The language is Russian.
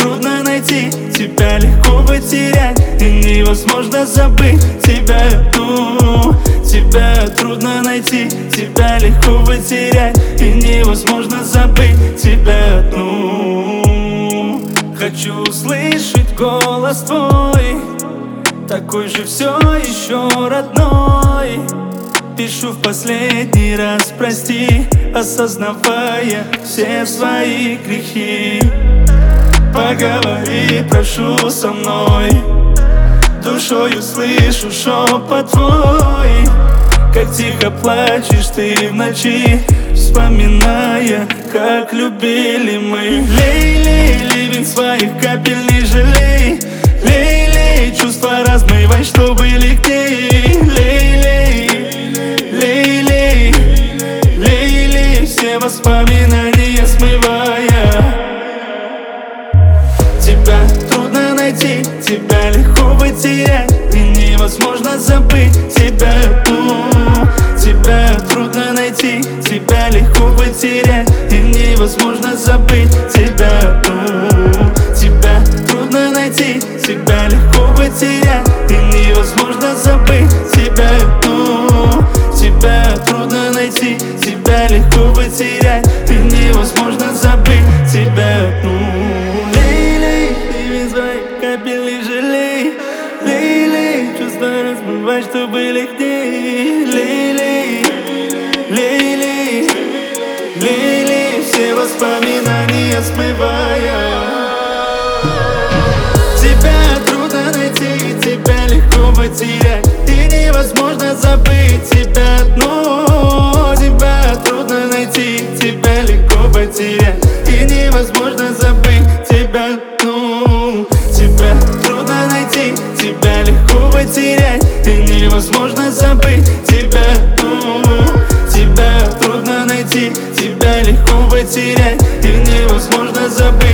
трудно найти, тебя легко потерять, и невозможно забыть тебя. Тебя трудно найти, тебя легко потерять, и невозможно забыть тебя. Хочу услышать голос твой, такой же все еще родной. Пишу в последний раз прости, осознавая все свои грехи. Поговори, прошу, со мной, душою слышу шепот твой. Как тихо плачешь ты в ночи, вспоминая, как любили мы. Лей, лей, ливень своих капель не жалей. Лей, лей, чувства размывай, чтобы легче. Лей, лей, лей, лей, лей, лей, все воспоминания смывая. Тебя трудно найти, тебя легко потерять, и невозможно забыть тебя. Тебя трудно найти, тебя легко потерять, и невозможно забыть тебя. Тебя трудно найти, тебя легко потерять, и невозможно забыть тебя. Тебя трудно найти, тебя легко потерять, и невозможно забыть тебя. Капель не жалей. Лей-лей, чувства размывай, чтобы легче. Лей-лей, лей-лей, лей-лей, все воспоминания смывая. Тебя трудно найти, тебя легко потерять, и невозможно забыть тебя. Но тебя трудно найти, тебя легко потерять, и невозможно забыть тебя. Тебя трудно найти, тебя легко потерять, и невозможно забыть тебя. Тебя трудно найти, тебя легко потерять, и невозможно забыть.